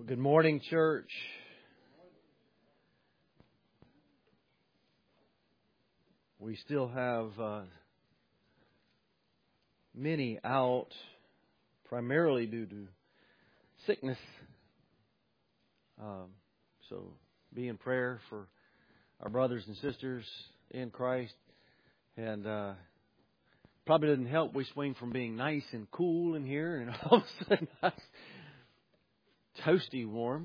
Well, good morning, church. We still have many out, primarily due to sickness. So be in prayer for our brothers and sisters in Christ. And probably doesn't help we swing from being nice and cool in here and all of a sudden toasty warm.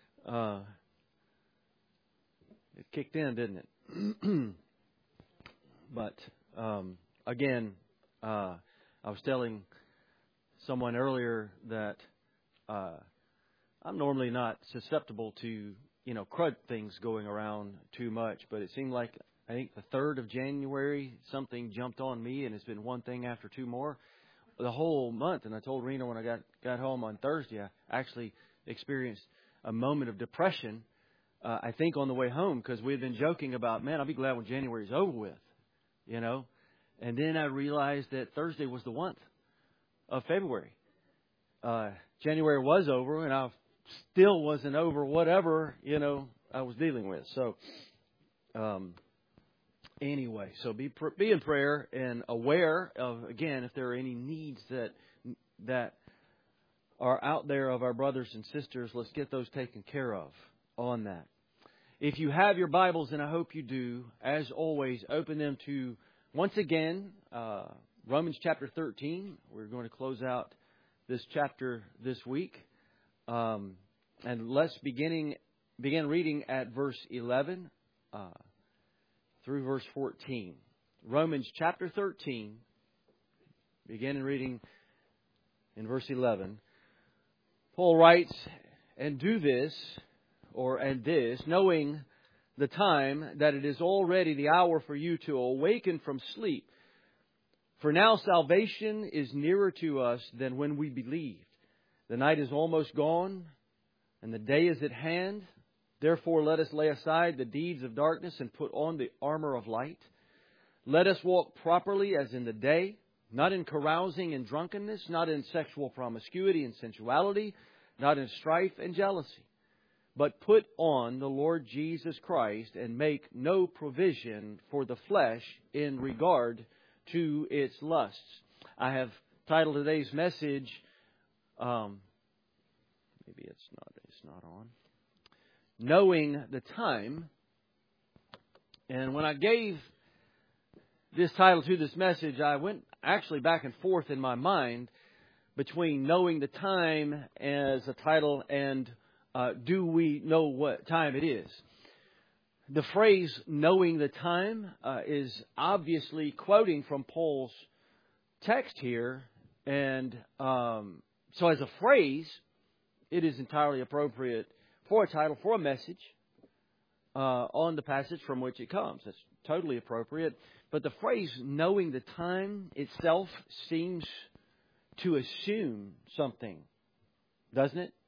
It kicked in, didn't it? But again, I was telling someone earlier that I'm normally not susceptible to crud things going around too much, but it seemed like I think the 3rd of January something jumped on me, and it's been one thing after two more the whole month. And I told Rena when I got home on Thursday, I actually experienced a moment of depression. I think on the way home, because we had been joking about, man, I'll be glad when January's over with. And then I realized that Thursday was the 1st of February. January was over, and I still wasn't over whatever, I was dealing with. So, anyway, so be in prayer and aware of, again, if there are any needs that are out there of our brothers and sisters, let's get those taken care of on that. If you have your Bibles, and I hope you do, as always, open them to, once again, Romans chapter 13. We're going to close out this chapter this week. And let's begin reading at verse 11 through verse 14. Romans chapter 13, begin reading in verse 11. Paul writes, "And do this," and this, knowing the time that it is already the hour for you to awaken from sleep. For now salvation is nearer to us than when we believed. The night is almost gone, and the day is at hand. Therefore let us lay aside the deeds of darkness and put on the armor of light. Let us walk properly as in the day, not in carousing and drunkenness, not in sexual promiscuity and sensuality, not in strife and jealousy. But put on the Lord Jesus Christ and make no provision for the flesh in regard to its lusts." I have titled today's message, maybe it's not on, "Knowing the Time." And when I gave this title to this message, I went actually back and forth in my mind between knowing the time as a title and do we know what time it is? The phrase "knowing the time" is obviously quoting from Paul's text here. And so as a phrase, it is entirely appropriate for a title, for a message on the passage from which it comes. That's totally appropriate. But the phrase "knowing the time" itself seems to assume something, doesn't it?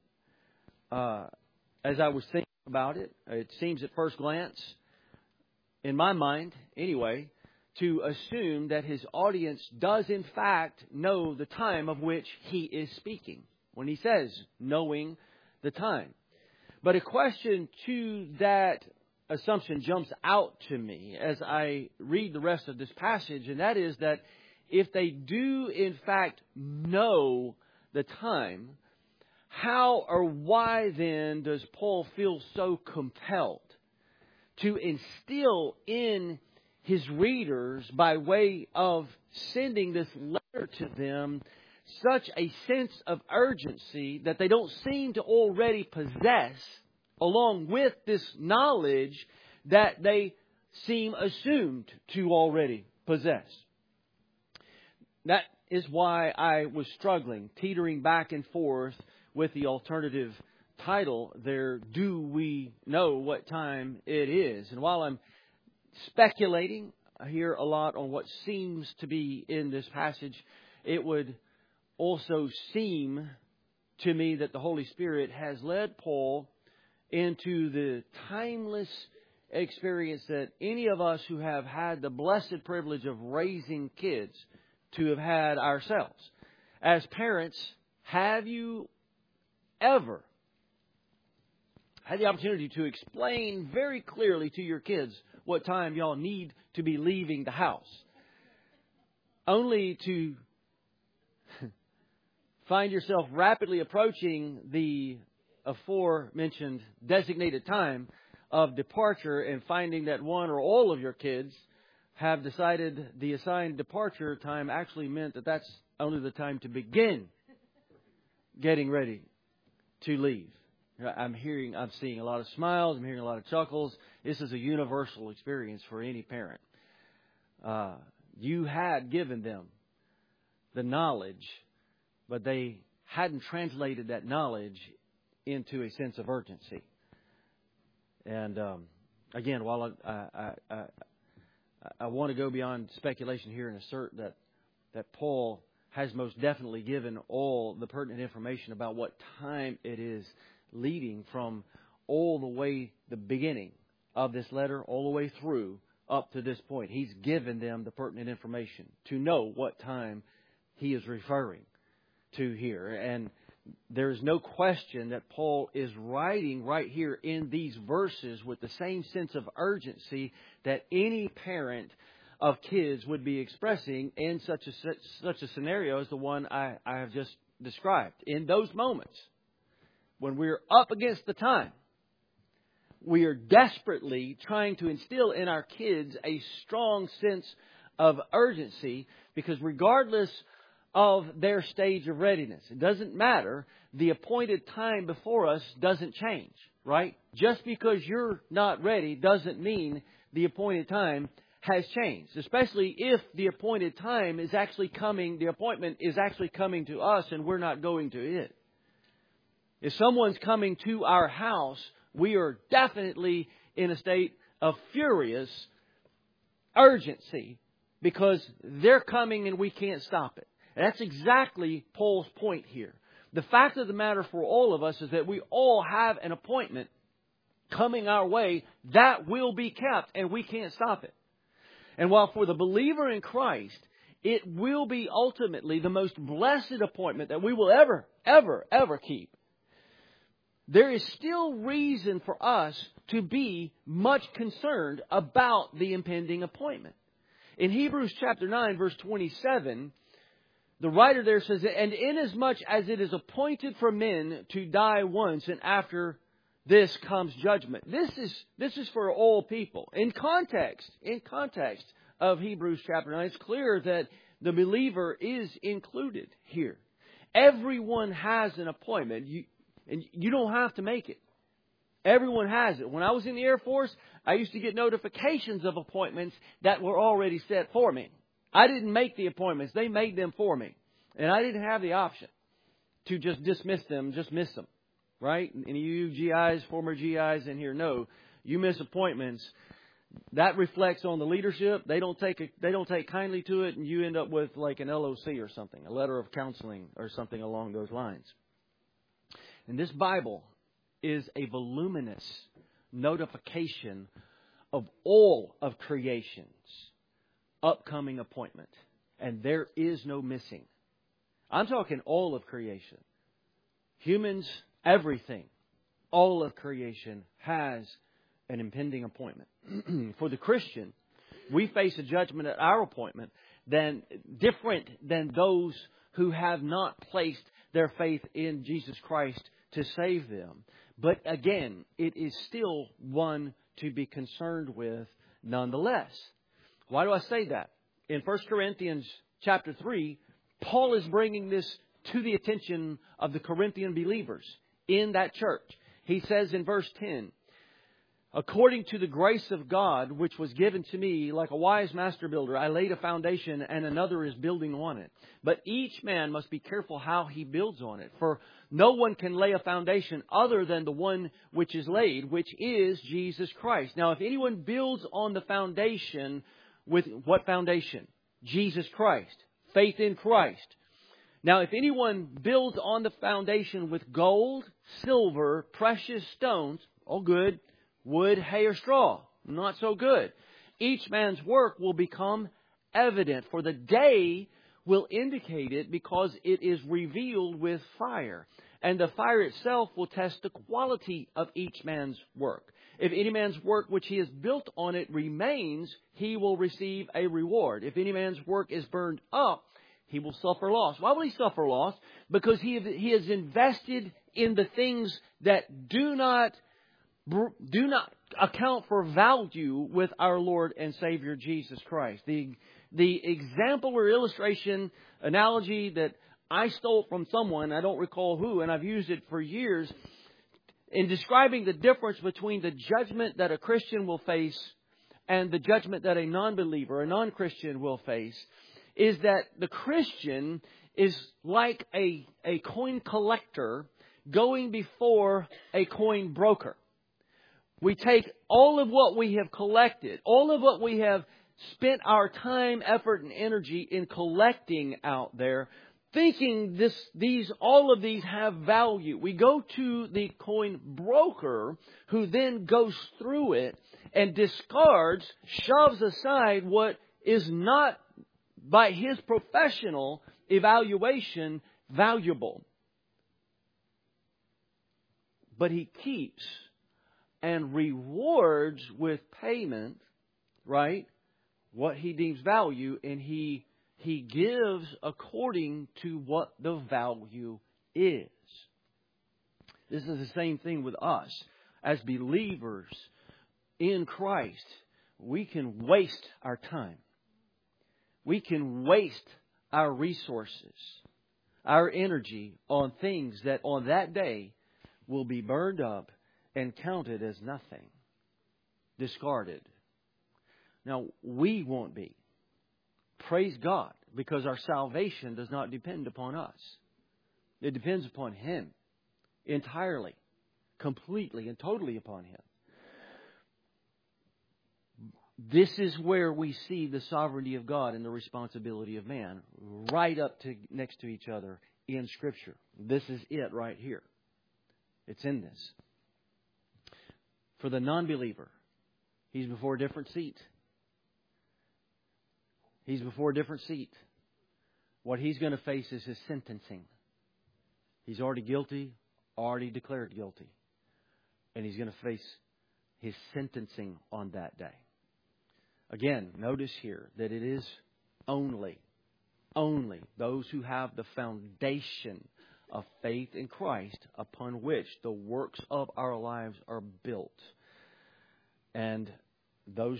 As I was thinking about it, it seems at first glance, in my mind anyway, to assume that his audience does in fact know the time of which he is speaking when he says "knowing the time." But a question to that assumption jumps out to me as I read the rest of this passage, and that is that if they do in fact know the time, how or why then does Paul feel so compelled to instill in his readers, by way of sending this letter to them, such a sense of urgency that they don't seem to already possess, along with this knowledge that they seem assumed to already possess? That is why I was struggling, teetering back and forth with the alternative title there, "Do we know what time it is?" And while I'm speculating here a lot on what seems to be in this passage, it would also seem to me that the Holy Spirit has led Paul into the timeless experience that any of us who have had the blessed privilege of raising kids to have had ourselves. As parents, have you ever had the opportunity to explain very clearly to your kids what time y'all need to be leaving the house, only to find yourself rapidly approaching the aforementioned designated time of departure and finding that one or all of your kids have decided the assigned departure time actually meant that that's only the time to begin getting ready to leave. I'm seeing a lot of smiles. I'm hearing a lot of chuckles. This is a universal experience for any parent. You had given them the knowledge, but they hadn't translated that knowledge into a sense of urgency. And again, while I want to go beyond speculation here and assert that Paul has most definitely given all the pertinent information about what time it is leading from all the way the beginning of this letter all the way through up to this point. He's given them the pertinent information to know what time he is referring to here. And there's no question that Paul is writing right here in these verses with the same sense of urgency that any parent of kids would be expressing in such a scenario as the one I have just described. In those moments, when we're up against the time, we are desperately trying to instill in our kids a strong sense of urgency, because regardless of their stage of readiness, it doesn't matter. The appointed time before us doesn't change, right? Just because you're not ready doesn't mean the appointed time has changed, especially if the appointed time is actually coming, the appointment is actually coming to us and we're not going to it. If someone's coming to our house, we are definitely in a state of furious urgency because they're coming and we can't stop it. And that's exactly Paul's point here. The fact of the matter for all of us is that we all have an appointment coming our way that will be kept and we can't stop it. And while for the believer in Christ, it will be ultimately the most blessed appointment that we will ever keep, there is still reason for us to be much concerned about the impending appointment. In Hebrews chapter 9, verse 27, the writer there says, "And inasmuch as it is appointed for men to die once, and after this comes judgment." This is for all people. In context of Hebrews chapter 9, it's clear that the believer is included here. Everyone has an appointment. And you don't have to make it. Everyone has it. When I was in the Air Force, I used to get notifications of appointments that were already set for me. I didn't make the appointments. They made them for me. And I didn't have the option to just dismiss them, just miss them. Right? And you GIs, former GIs in here know, you miss appointments. That reflects on the leadership. They don't take kindly to it, and you end up with like an LOC or something, a letter of counseling or something along those lines. And this Bible is a voluminous notification of all of creation's upcoming appointment. And there is no missing. I'm talking all of creation. Humans, everything. All of creation has an impending appointment. For the Christian, we face a judgment at our appointment different than those who have not placed their faith in Jesus Christ to save them. But again, it is still one to be concerned with nonetheless. Why do I say that? In 1 Corinthians chapter 3, Paul is bringing this to the attention of the Corinthian believers in that church. He says in verse 10, "According to the grace of God, which was given to me, like a wise master builder, I laid a foundation and another is building on it. But each man must be careful how he builds on it. For no one can lay a foundation other than the one which is laid, which is Jesus Christ. Now, if anyone builds on the foundation with what foundation? Jesus Christ. Faith in Christ. Now, if anyone builds on the foundation with gold, silver, precious stones, all good. Wood, hay, or straw, not so good. Each man's work will become evident, for the day will indicate it, because it is revealed with fire. and the fire itself will test the quality of each man's work. If any man's work which he has built on it remains, he will receive a reward. If any man's work is burned up, he will suffer loss. Why will he suffer loss? Because he has invested in the things that do not account for value with our Lord and Savior Jesus Christ. The example or illustration, analogy that I stole from someone, I don't recall who, and I've used it for years, in describing the difference between the judgment that a Christian will face and the judgment that a non-believer, a non-Christian will face, is that the Christian is like a coin collector going before a coin broker. We take all of what we have collected, all of what we have spent our time, effort, and energy in collecting out there, thinking all of these have value. We go to the coin broker, who then goes through it and discards, shoves aside what is not, by his professional evaluation, valuable. But he keeps and rewards with payment, right, what he deems value, and he gives according to what the value is. This is the same thing with us. As believers in Christ, we can waste our time. We can waste our resources, our energy on things that on that day will be burned up and counted as nothing, discarded. Now, we won't be. Praise God, because our salvation does not depend upon us. It depends upon Him entirely, completely, and totally upon Him. This is where we see the sovereignty of God and the responsibility of man right up to next to each other in Scripture. This is it right here. It's in this. For the non-believer, he's before a different seat. He's before a different seat. What he's going to face is his sentencing. He's already guilty, already declared guilty. And he's going to face his sentencing on that day. Again, notice here that it is only those who have the foundation of faith in Christ upon which the works of our lives are built. And those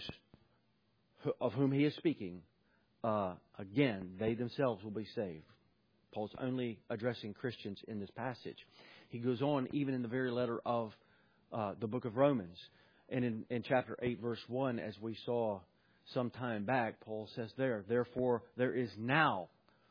of whom he is speaking, again, they themselves will be saved. Paul's only addressing Christians in this passage. He goes on even in the very letter of the book of Romans. And in chapter 8, verse 1, as we saw some time back, Paul says there, therefore there is now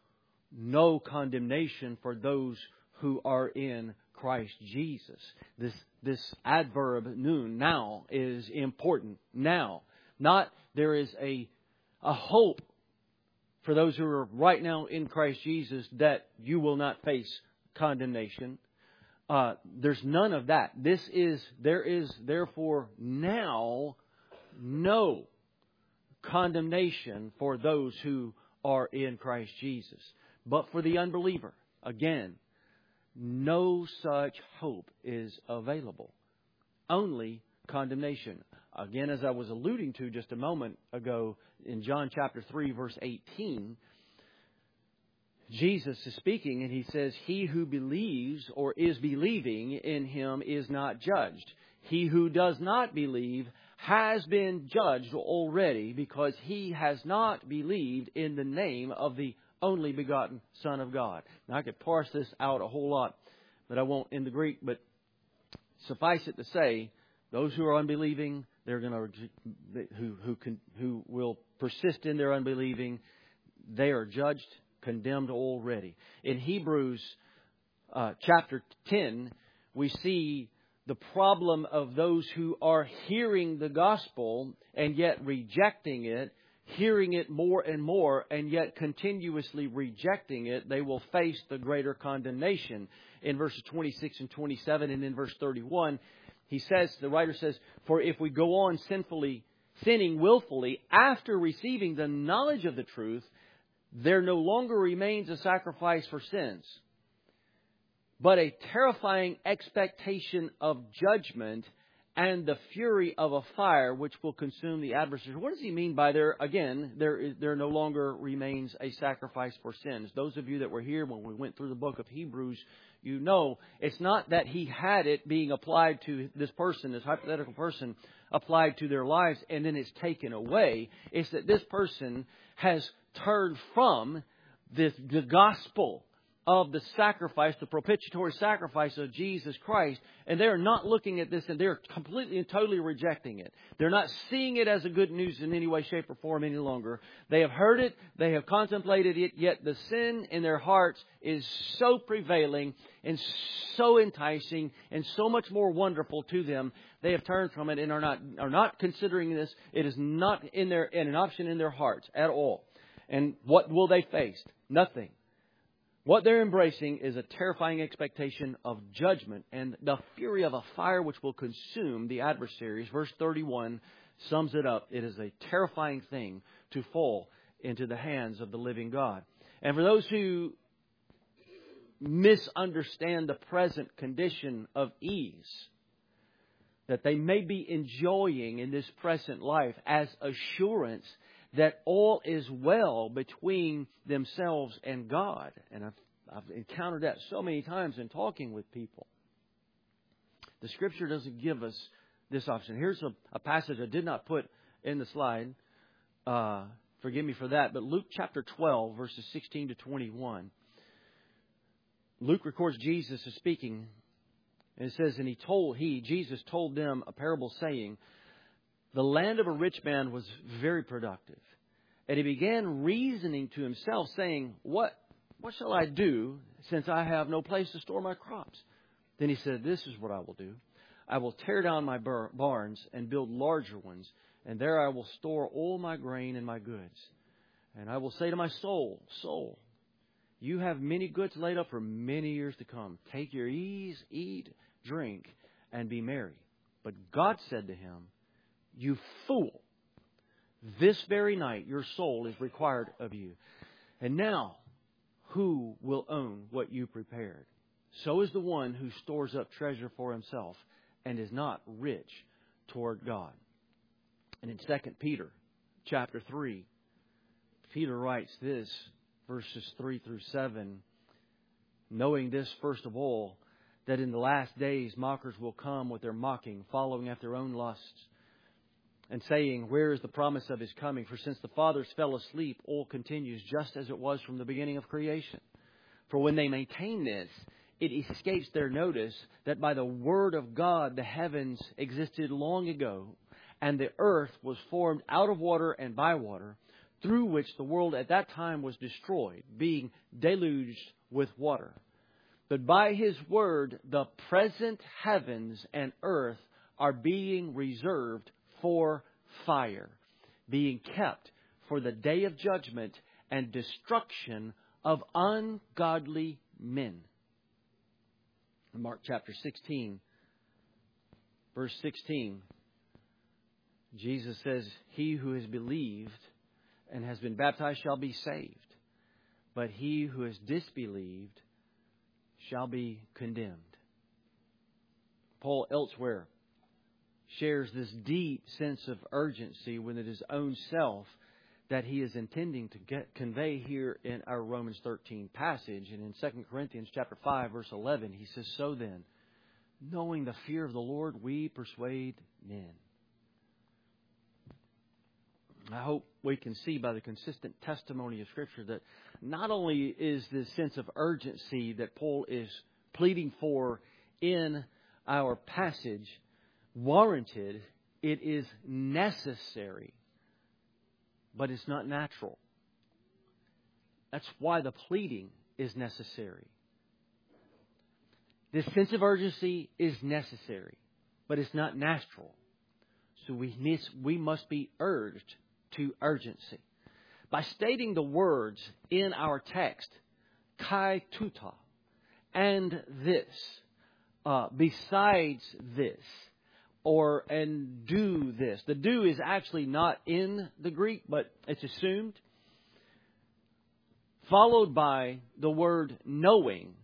no condemnation for those who are in Christ Jesus. This adverb nun, now, is important. Now. Not there is a hope for those who are right now in Christ Jesus that you will not face condemnation. There's none of that. There is therefore now no condemnation for those who are in Christ Jesus. But for the unbeliever, again, no such hope is available. Only condemnation. Again, as I was alluding to just a moment ago in John chapter 3, verse 18, Jesus is speaking and He says, he who believes or is believing in Him is not judged. He who does not believe has been judged already because he has not believed in the name of the only begotten Son of God. Now, I could parse this out a whole lot, but I won't in the Greek. But suffice it to say, those who are unbelieving, they're going to who will persist in their unbelieving, they are judged, condemned already. In Hebrews chapter 10, we see the problem of those who are hearing the gospel and yet rejecting it, hearing it more and more, and yet continuously rejecting it. They will face the greater condemnation. In verses 26 and 27 and in verse 31, the writer says, for if we go on sinning willfully after receiving the knowledge of the truth, there no longer remains a sacrifice for sins. but a terrifying expectation of judgment and the fury of a fire which will consume the adversaries. What does he mean by there? Again, there no longer remains a sacrifice for sins. Those of you that were here when we went through the book of Hebrews, you know it's not that he had it being applied to this person, this hypothetical person, applied to their lives and then it's taken away. It's that this person has turned from the gospel of the sacrifice, the propitiatory sacrifice of Jesus Christ, and they're not looking at this and they're completely and totally rejecting it. They're not seeing it as a good news in any way, shape, or form any longer. They have heard it, they have contemplated it, yet the sin in their hearts is so prevailing and so enticing and so much more wonderful to them. They have turned from it and are not considering this. It is not an option in their hearts at all. And what will they face? Nothing. What they're embracing is a terrifying expectation of judgment and the fury of a fire which will consume the adversaries. Verse 31 sums it up. It is a terrifying thing to fall into the hands of the living God. And for those who misunderstand the present condition of ease that they may be enjoying in this present life as assurance that all is well between themselves and God. And I've encountered that so many times in talking with people. The Scripture doesn't give us this option. Here's a passage I did not put in the slide. Forgive me for that. But Luke chapter 12, verses 16 to 21. Luke records Jesus is speaking. And it says, and Jesus told them a parable saying, the land of a rich man was very productive. And he began reasoning to himself, saying, What shall I do, since I have no place to store my crops? Then he said, this is what I will do. I will tear down my barns and build larger ones, and there I will store all my grain and my goods. And I will say to my soul, soul, you have many goods laid up for many years to come. Take your ease, eat, drink, and be merry. But God said to him, you fool, this very night your soul is required of you. And now, who will own what you prepared? So is the one who stores up treasure for himself and is not rich toward God. And in 2 Peter chapter 3, Peter writes this, verses 3 through 7, knowing this first of all, that in the last days mockers will come with their mocking, following after their own lusts, and saying, where is the promise of His coming? For since the fathers fell asleep, all continues just as it was from the beginning of creation. For when they maintain this, it escapes their notice that by the word of God the heavens existed long ago, and the earth was formed out of water and by water, through which the world at that time was destroyed, being deluged with water. But by His word, the present heavens and earth are being reserved for fire, being kept for the day of judgment and destruction of ungodly men. In Mark chapter 16, verse 16, Jesus says, he who has believed and has been baptized shall be saved, but he who has disbelieved shall be condemned. Paul elsewhere shares this deep sense of urgency within his own self that he is intending to convey here in our Romans 13 passage. And in 2 Corinthians chapter 5, verse 11, he says, so then, knowing the fear of the Lord, we persuade men. I hope we can see by the consistent testimony of Scripture that not only is this sense of urgency that Paul is pleading for in our passage warranted, it is necessary, but it's not natural. That's why the pleading is necessary. This sense of urgency is necessary, but it's not natural. So we must be urged to urgency. By stating the words in our text, kai tuta, and this, besides this, and do this. The do is actually not in the Greek, but it's assumed. Followed by the word knowing,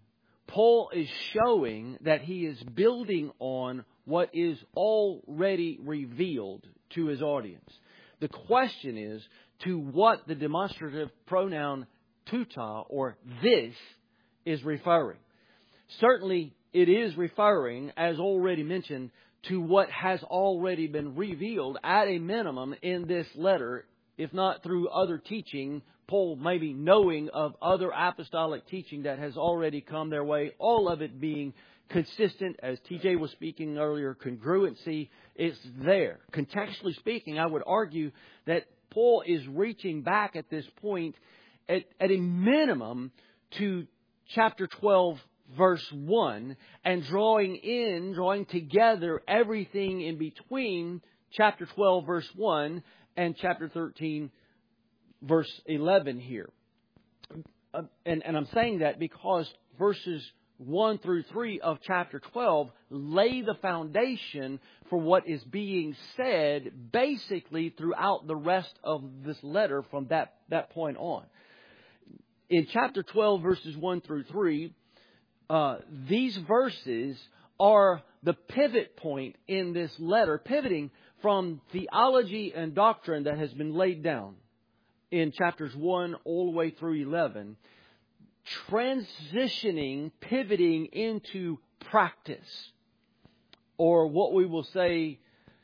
Paul is showing that he is building on what is already revealed to his audience. The question is to what the demonstrative pronoun tuta, or this, is referring. Certainly, it is referring, as already mentioned, to what has already been revealed at a minimum in this letter, if not through other teaching, Paul maybe knowing of other apostolic teaching that has already come their way, all of it being consistent, as TJ was speaking earlier, congruency is there. Contextually speaking, I would argue that Paul is reaching back at this point at a minimum to chapter 12, verse 1, and drawing together everything in between chapter 12, verse 1 and chapter 13, verse 11 here. And I'm saying that because verses 1 through 3 of chapter 12 lay the foundation for what is being said basically throughout the rest of this letter from that point on. In chapter 12, verses 1 through 3, these verses are the pivot point in this letter, pivoting from theology and doctrine that has been laid down in chapters 1 all the way through 11, transitioning, pivoting into practice, or what we will say,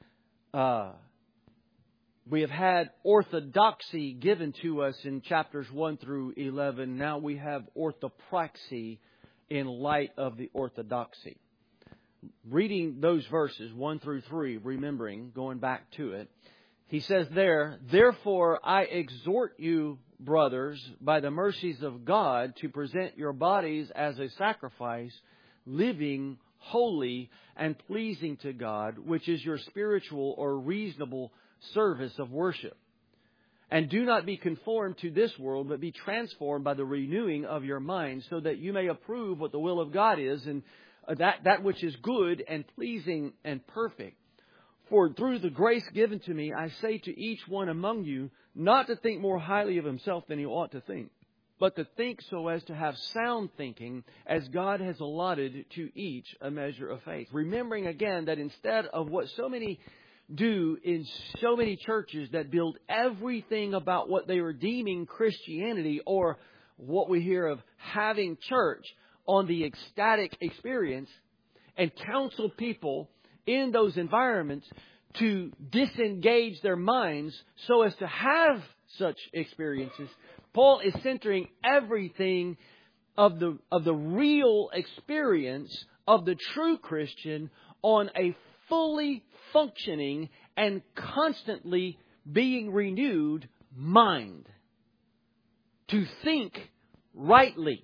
we have had orthodoxy given to us in chapters 1 through 11. Now we have orthopraxy in light of the orthodoxy. Reading those verses 1 through 3, remembering, going back to it, he says there, "Therefore I exhort you, brothers, by the mercies of God, to present your bodies as a sacrifice, living, holy, and pleasing to God, which is your spiritual or reasonable service of worship. And do not be conformed to this world, but be transformed by the renewing of your mind, so that you may approve what the will of God is, and that which is good and pleasing and perfect. For through the grace given to me, I say to each one among you, not to think more highly of himself than he ought to think, but to think so as to have sound thinking, as God has allotted to each a measure of faith." Remembering again that instead of what so many do in so many churches that build everything about what they are deeming Christianity, or what we hear of having church, on the ecstatic experience, and counsel people in those environments to disengage their minds so as to have such experiences, Paul is centering everything of the real experience of the true Christian on a fully functioning and constantly being renewed mind. To think rightly.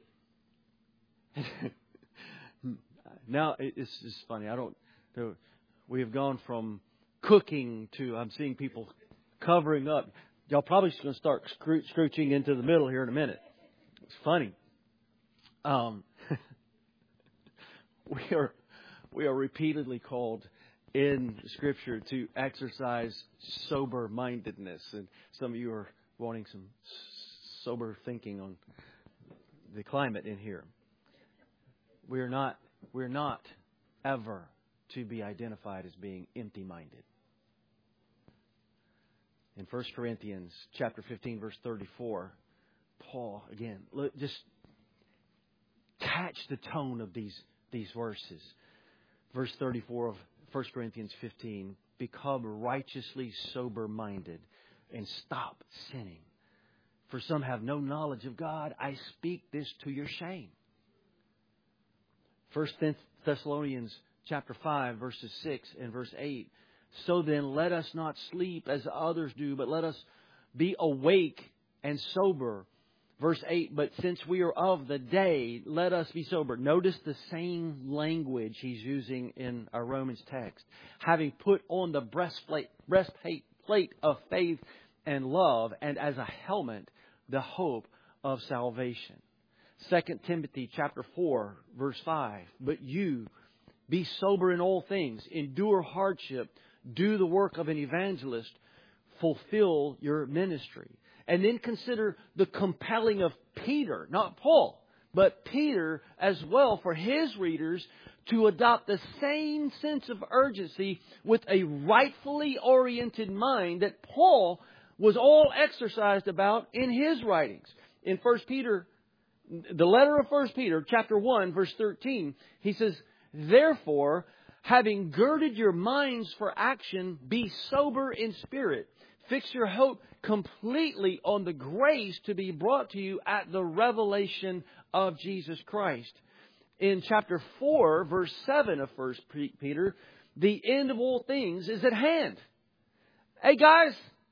Now, it's just funny. We have gone from cooking to, I'm seeing people covering up. Y'all probably going to start scooching into the middle here in a minute. It's funny. We are repeatedly called in Scripture to exercise sober-mindedness. And some of you are wanting some sober thinking on the climate in here. We're not ever to be identified as being empty-minded. In 1 Corinthians chapter 15, verse 34, Paul, again, just catch the tone of these verses. Verse 34 of 1 Corinthians 15, "Become righteously sober-minded and stop sinning. For some have no knowledge of God. I speak this to your shame." 1 Thessalonians chapter 5, verses 6 and verse 8. "So then let us not sleep as others do, but let us be awake and sober." Verse 8, "But since we are of the day, let us be sober." Notice the same language he's using in our Romans text. "Having put on the breastplate of faith and love, and as a helmet, the hope of salvation." 2 Timothy chapter 4, verse 5. "But you, be sober in all things, endure hardship, do the work of an evangelist, fulfill your ministry." And then consider the compelling of Peter, not Paul, but Peter as well for his readers to adopt the same sense of urgency with a rightfully oriented mind that Paul was all exercised about in his writings. In 1 Peter, the letter of 1 Peter, chapter 1, verse 13, he says, "Therefore, having girded your minds for action, be sober in spirit. Fix your hope completely on the grace to be brought to you at the revelation of Jesus Christ." In chapter 4, verse 7 of 1 Peter, the end of all things is at hand. Hey guys,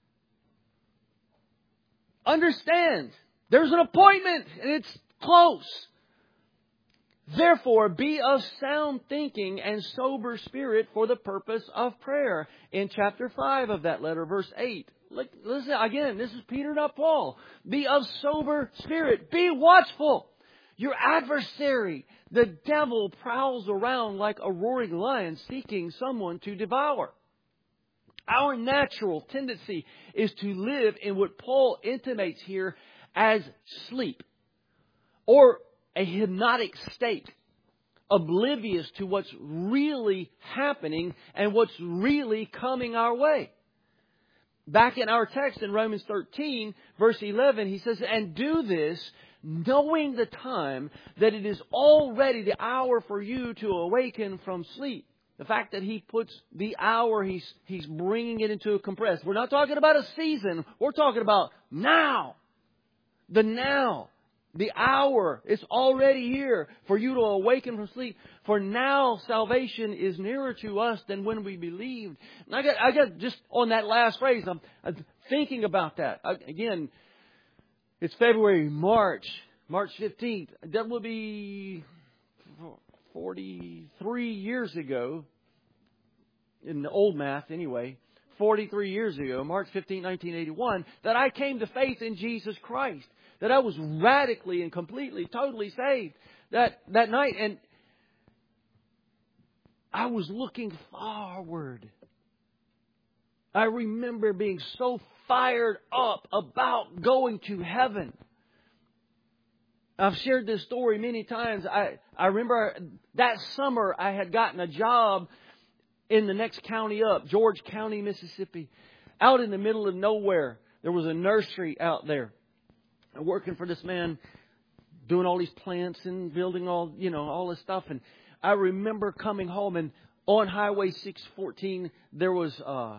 understand, there's an appointment and it's close. Therefore, be of sound thinking and sober spirit for the purpose of prayer. In chapter 5 of that letter, verse 8. Listen, again, this is Peter, not Paul. Be of sober spirit. Be watchful. Your adversary, the devil, prowls around like a roaring lion seeking someone to devour. Our natural tendency is to live in what Paul intimates here as sleep, or a hypnotic state, oblivious to what's really happening and what's really coming our way. Back in our text in Romans 13, verse 11, he says, "And do this, knowing the time, that it is already the hour for you to awaken from sleep." The fact that he puts the hour, he's bringing it into a compressed. We're not talking about a season. We're talking about now. The now. The hour is already here for you to awaken from sleep. For now salvation is nearer to us than when we believed. And I got just on that last phrase, I'm thinking about that. Again, it's February, March 15th. That will be 43 years ago, in the old math anyway, 43 years ago, March 15, 1981, that I came to faith in Jesus Christ. That I was radically and completely, totally saved that night. And I was looking forward. I remember being so fired up about going to heaven. I've shared this story many times. I remember that summer I had gotten a job in the next county up, George County, Mississippi, out in the middle of nowhere. There was a nursery out there. Working for this man, doing all these plants and building all this stuff. And I remember coming home, and on Highway 614 there was a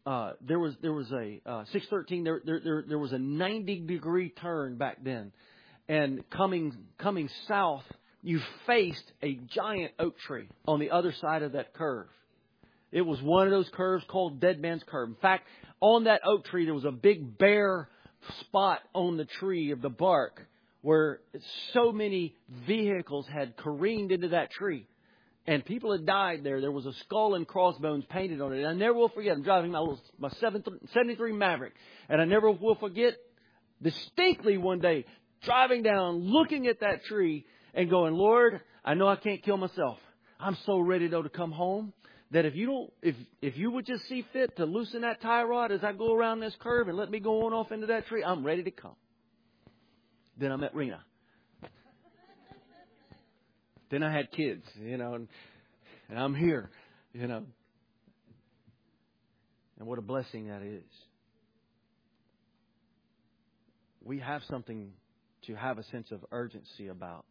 613. There was a 90-degree turn back then, and coming south, you faced a giant oak tree on the other side of that curve. It was one of those curves called Dead Man's Curve. In fact, on that oak tree there was a big bare spot on the tree of the bark where so many vehicles had careened into that tree and people had died there. There was a skull and crossbones painted on it. And I never will forget. I'm driving my 73 Maverick, and I never will forget distinctly one day driving down, looking at that tree and going, "Lord, I know I can't kill myself. I'm so ready though to come home. That if you would just see fit to loosen that tie rod as I go around this curve and let me go on off into that tree, I'm ready to come." Then I met Rena. Then I had kids, and I'm here, And what a blessing that is. We have something to have a sense of urgency about.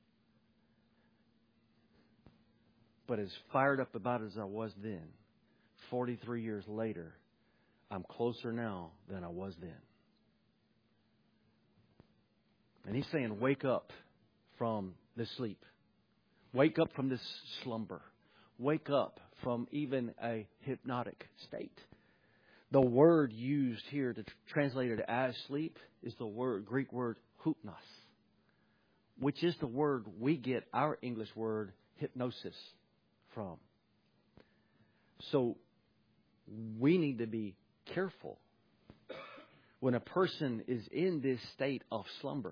But as fired up about it as I was then, 43 years later, I'm closer now than I was then. And he's saying, wake up from this sleep. Wake up from this slumber. Wake up from even a hypnotic state. The word used here to translate it as sleep is the Greek word hypnos, which is the word we get our English word hypnosis from. So we need to be careful when a person is in this state of slumber,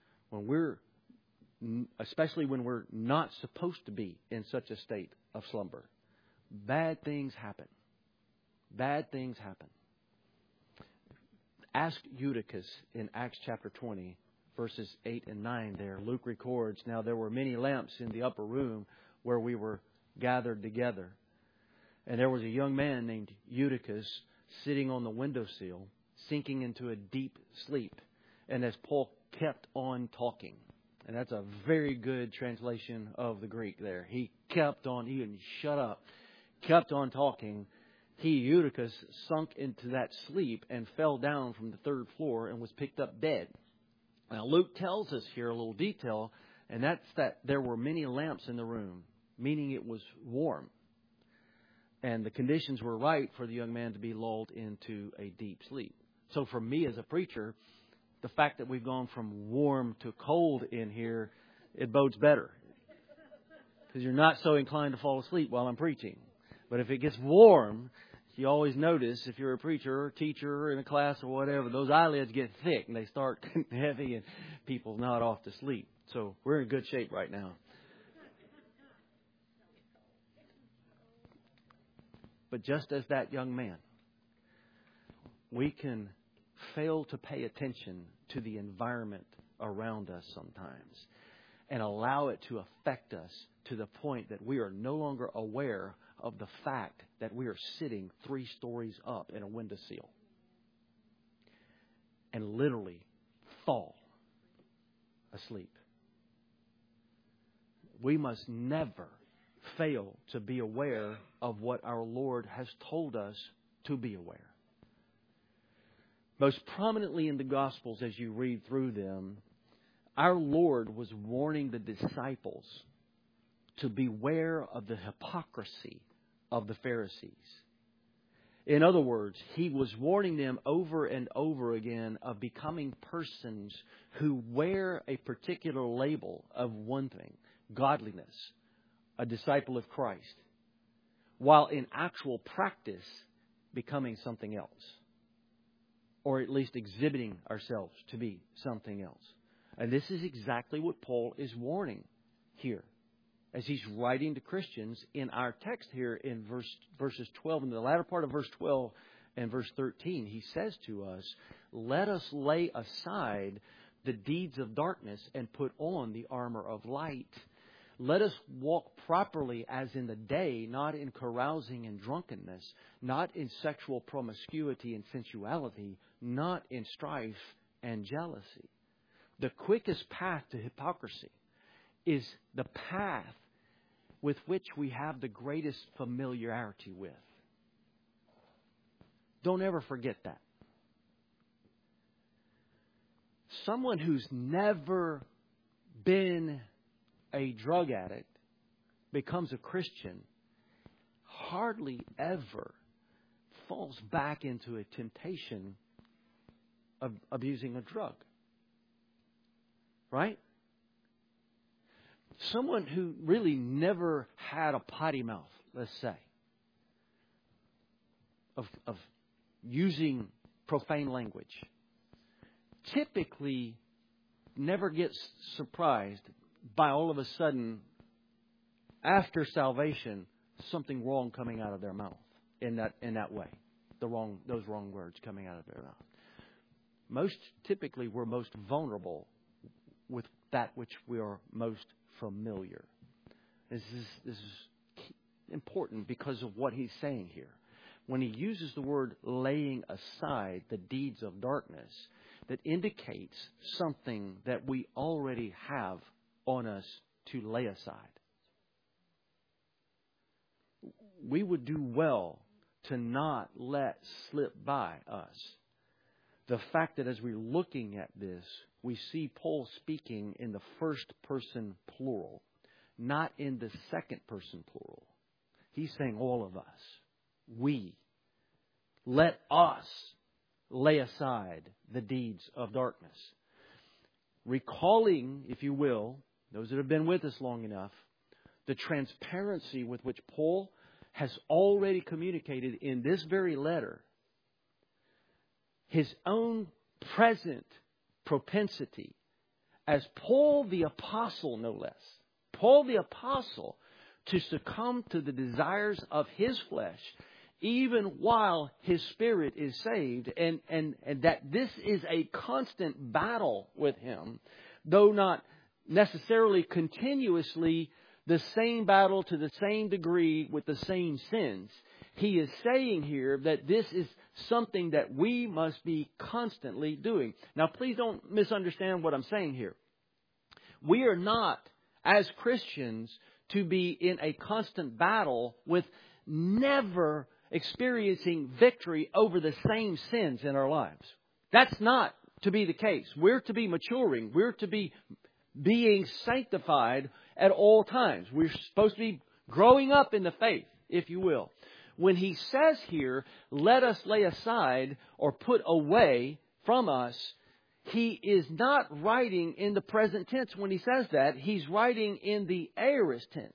especially when we're not supposed to be in such a state of slumber. Bad things happen. Bad things happen. Ask Eutychus in Acts chapter 20 verses 8 and 9 there. Luke records, "Now there were many lamps in the upper room where we were gathered together. And there was a young man named Eutychus sitting on the windowsill, sinking into a deep sleep. And as Paul kept on talking," and that's a very good translation of the Greek there. He didn't shut up, kept on talking. Eutychus, sunk into that sleep and fell down from the third floor and was picked up dead. Now, Luke tells us here a little detail, and that's that there were many lamps in the room, meaning it was warm. And the conditions were right for the young man to be lulled into a deep sleep. So for me as a preacher, the fact that we've gone from warm to cold in here, it bodes better. Because you're not so inclined to fall asleep while I'm preaching. But if it gets warm, you always notice if you're a preacher or teacher or in a class or whatever, those eyelids get thick and they start getting heavy and people nod off to sleep. So we're in good shape right now. But just as that young man, we can fail to pay attention to the environment around us sometimes and allow it to affect us to the point that we are no longer aware of the fact that we are sitting 3 stories up in a windowsill and literally fall asleep. We must never fail to be aware of what our Lord has told us to be aware. Most prominently in the Gospels, as you read through them, our Lord was warning the disciples to beware of the hypocrisy of the Pharisees. In other words, He was warning them over and over again of becoming persons who wear a particular label of one thing, godliness, a disciple of Christ, while in actual practice becoming something else, or at least exhibiting ourselves to be something else. And this is exactly what Paul is warning here as he's writing to Christians in our text here in verses 12, in the latter part of verse 12 and verse 13. He says to us, "Let us lay aside the deeds of darkness and put on the armor of light. Let us walk properly as in the day, not in carousing and drunkenness, not in sexual promiscuity and sensuality, not in strife and jealousy." The quickest path to hypocrisy is the path with which we have the greatest familiarity with. Don't ever forget that. Someone who's never been a drug addict becomes a Christian hardly ever falls back into a temptation of abusing a drug. Right? Someone who really never had a potty mouth, let's say, of using profane language, typically never gets surprised by all of a sudden, after salvation, something wrong coming out of their mouth in that way. Those wrong words coming out of their mouth. Typically, we're most vulnerable with that which we are most familiar. This is important because of what he's saying here. When he uses the word laying aside the deeds of darkness, that indicates something that we already have on us to lay aside. We would do well to not let slip by us the fact that as we're looking at this, we see Paul speaking in the first person plural, not in the second person plural. He's saying all of us. We. Let us lay aside the deeds of darkness. Recalling, if you will, those that have been with us long enough, the transparency with which Paul has already communicated in this very letter his own present propensity as Paul the Apostle, no less. Paul the Apostle, to succumb to the desires of his flesh even while his spirit is saved, and that this is a constant battle with him, though not necessarily continuously the same battle to the same degree with the same sins. He is saying here that this is something that we must be constantly doing. Now, please don't misunderstand what I'm saying here. We are not, as Christians, to be in a constant battle with never experiencing victory over the same sins in our lives. That's not to be the case. We're to be maturing. We're to be being sanctified at all times. We're supposed to be growing up in the faith, if you will. When he says here, let us lay aside or put away from us, he is not writing in the present tense when he says that. He's writing in the aorist tense.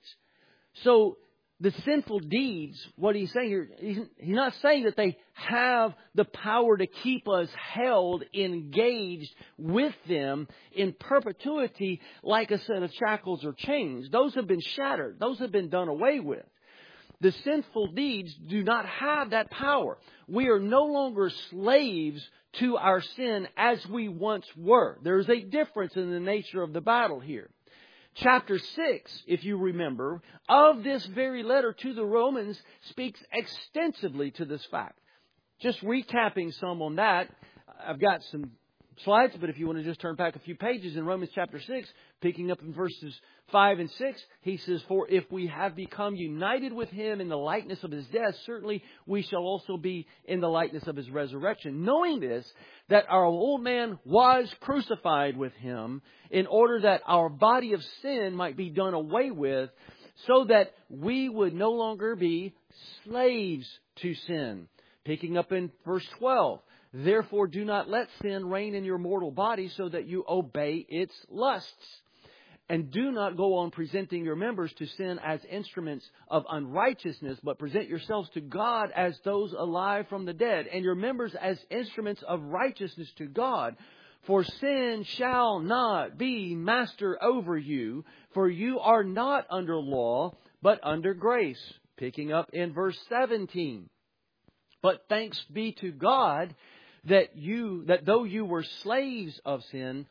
So the sinful deeds, what he's saying here, he's not saying that they have the power to keep us held, engaged with them in perpetuity like a set of shackles or chains. Those have been shattered. Those have been done away with. The sinful deeds do not have that power. We are no longer slaves to our sin as we once were. There's a difference in the nature of the battle here. Chapter 6, if you remember, of this very letter to the Romans speaks extensively to this fact. Just recapping some on that, I've got some slides, but if you want to just turn back a few pages in Romans chapter 6, picking up in verses 5 and 6, he says, for if we have become united with him in the likeness of his death, certainly we shall also be in the likeness of his resurrection. Knowing this, that our old man was crucified with him in order that our body of sin might be done away with, so that we would no longer be slaves to sin. Picking up in verse 12, therefore do not let sin reign in your mortal body so that you obey its lusts. And do not go on presenting your members to sin as instruments of unrighteousness, but present yourselves to God as those alive from the dead, and your members as instruments of righteousness to God. For sin shall not be master over you, for you are not under law, but under grace. Picking up in verse 17. But thanks be to God that though you were slaves of sin,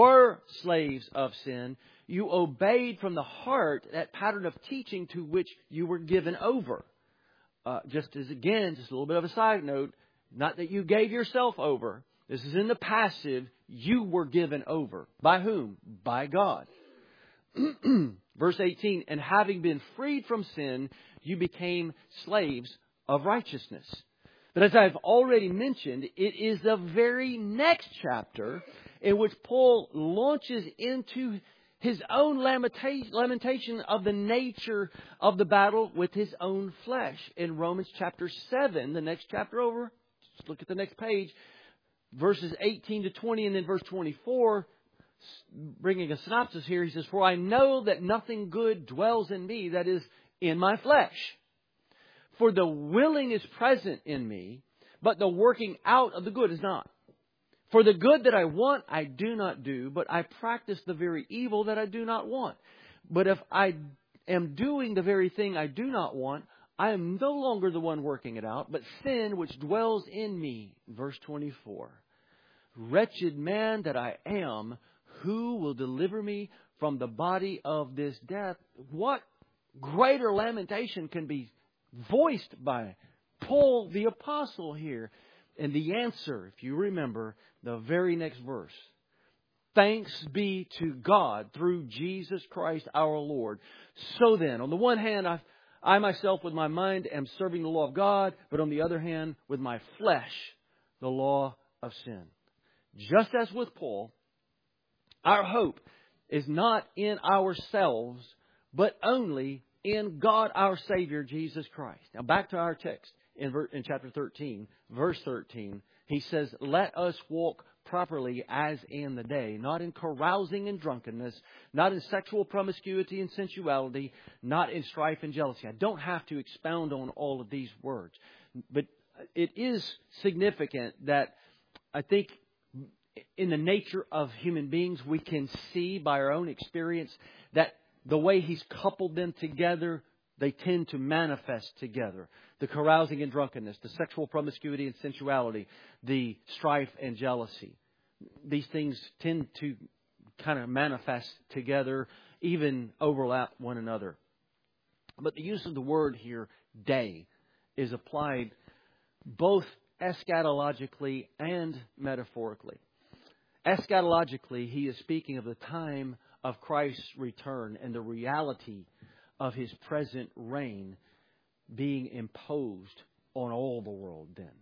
you obeyed from the heart that pattern of teaching to which you were given over. Just a little bit of a side note, not that you gave yourself over. This is in the passive. You were given over. By whom? By God. Verse 18, and having been freed from sin, you became slaves of righteousness. But as I've already mentioned, it is the very next chapter in which Paul launches into his own lamentation of the nature of the battle with his own flesh. In Romans chapter 7, the next chapter over, just look at the next page, verses 18 to 20 and then verse 24, bringing a synopsis here, he says, for I know that nothing good dwells in me, that is, in my flesh. For the willing is present in me, but the working out of the good is not. For the good that I want, I do not do, but I practice the very evil that I do not want. But if I am doing the very thing I do not want, I am no longer the one working it out, but sin which dwells in me. Verse 24. Wretched man that I am, who will deliver me from the body of this death? What greater lamentation can be voiced by Paul the Apostle here? And the answer, if you remember, the very next verse. Thanks be to God through Jesus Christ our Lord. So then, on the one hand, I myself with my mind am serving the law of God, but on the other hand, with my flesh, the law of sin. Just as with Paul, our hope is not in ourselves, but only in God our Savior, Jesus Christ. Now back to our text in chapter 13, verse 13. He says, let us walk properly as in the day, not in carousing and drunkenness, not in sexual promiscuity and sensuality, not in strife and jealousy. I don't have to expound on all of these words, but it is significant that I think in the nature of human beings, we can see by our own experience that the way He's coupled them together, They tend to manifest together. The carousing and drunkenness, the sexual promiscuity and sensuality, the strife and jealousy. These things tend to kind of manifest together, even overlap one another. But the use of the word here, day, is applied both eschatologically and metaphorically. Eschatologically, he is speaking of the time of Christ's return and the reality of His present reign being imposed on all the world then.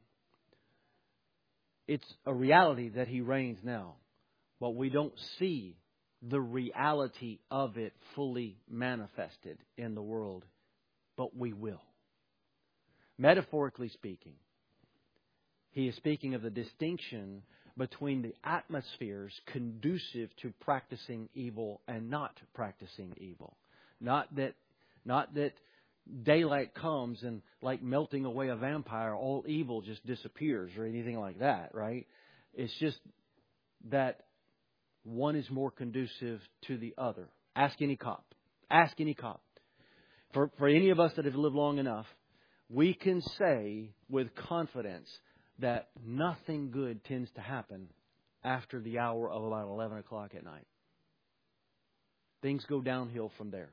It's a reality that He reigns now, but we don't see the reality of it fully manifested in the world, but we will. Metaphorically speaking, he is speaking of the distinction between the atmospheres conducive to practicing evil and not practicing evil. Not that daylight comes and, like melting away a vampire, all evil just disappears or anything like that, right? It's just that one is more conducive to the other. Ask any cop. Ask any cop. For any of us that have lived long enough, we can say with confidence that nothing good tends to happen after the hour of about 11 o'clock at night. Things go downhill from there.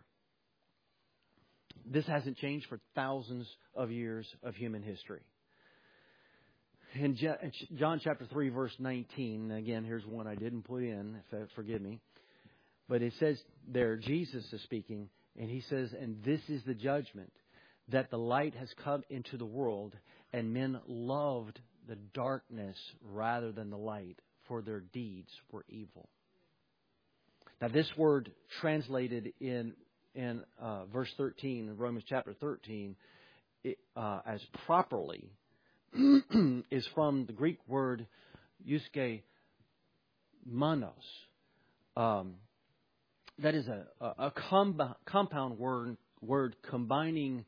This hasn't changed for thousands of years of human history. In John chapter 3, verse 19, again, here's one I didn't put in, forgive me. But it says there, Jesus is speaking, and He says, "And this is the judgment, that the light has come into the world, and men loved the darkness rather than the light, for their deeds were evil." Now, this word translated in verse 13, in Romans chapter 13, as properly, is from the Greek word euske manos. That is a compound word combining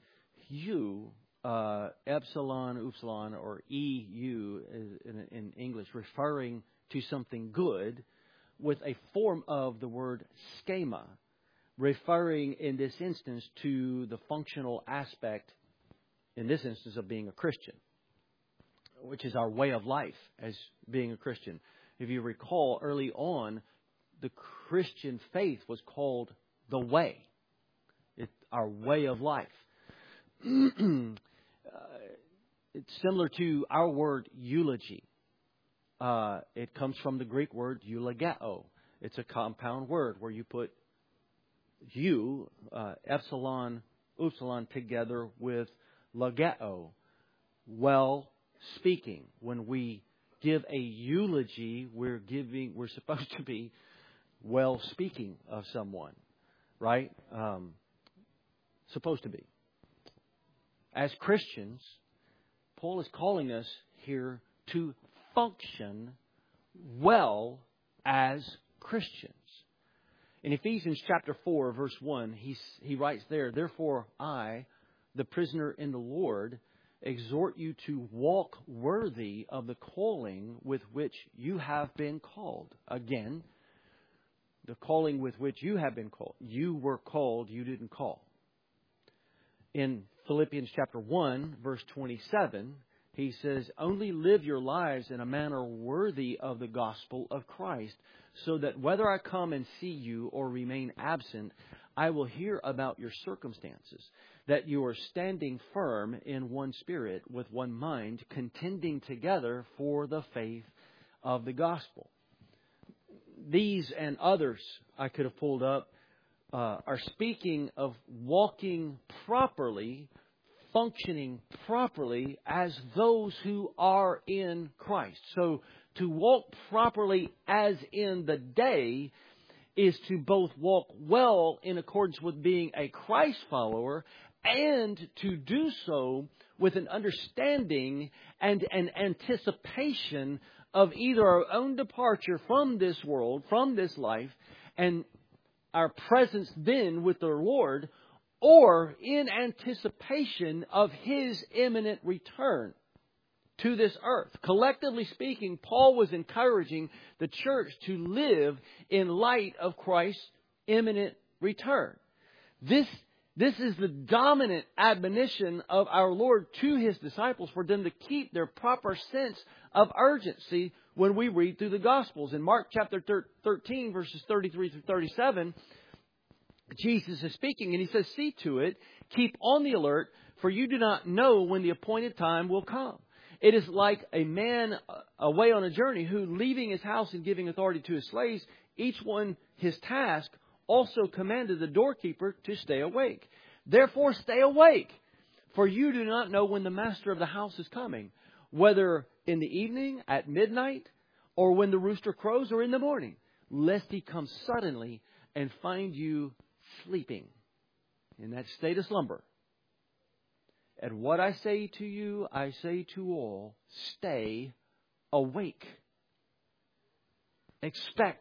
epsilon, upsilon, or EU in English, referring to something good, with a form of the word schema, referring in this instance to the functional aspect, in this instance, of being a Christian, which is our way of life as being a Christian. If you recall, early on, the Christian faith was called the way. It's our way of life. It's similar to our word eulogy. It comes from the Greek word eulogeo. It's a compound word where you put epsilon, upsilon together with logeo, well speaking. When we give a eulogy, we're supposed to be well speaking of someone, right? Supposed to be. As Christians, Paul is calling us here to function well as Christians. In Ephesians chapter 4, verse 1, he writes there, "Therefore I, the prisoner in the Lord, exhort you to walk worthy of the calling with which you have been called." Again, the calling with which you have been called. You were called, you didn't call. In Philippians chapter 1, verse 27, he says, "Only live your lives in a manner worthy of the gospel of Christ, so that whether I come and see you or remain absent, I will hear about your circumstances, that you are standing firm in one spirit, with one mind, contending together for the faith of the gospel." These and others I could have pulled up are speaking of walking properly, functioning properly as those who are in Christ. So to walk properly as in the day is to both walk well in accordance with being a Christ follower, and to do so with an understanding and an anticipation of either our own departure from this world, from this life, and our presence then with the Lord, or in anticipation of His imminent return to this earth. Collectively speaking, Paul was encouraging the church to live in light of Christ's imminent return. This This is the dominant admonition of our Lord to His disciples for them to keep their proper sense of urgency when we read through the Gospels. In Mark chapter 13, verses 33 through 37, Jesus is speaking and He says, "See to it, keep on the alert, for you do not know when the appointed time will come. It is like a man away on a journey who, leaving his house and giving authority to his slaves, each one his task, also commanded the doorkeeper to stay awake. Therefore stay awake, for you do not know when the master of the house is coming, whether in the evening, at midnight, or when the rooster crows, or in the morning, lest he come suddenly and find you sleeping in that state of slumber. And what I say to you, I say to all, stay awake. Expect.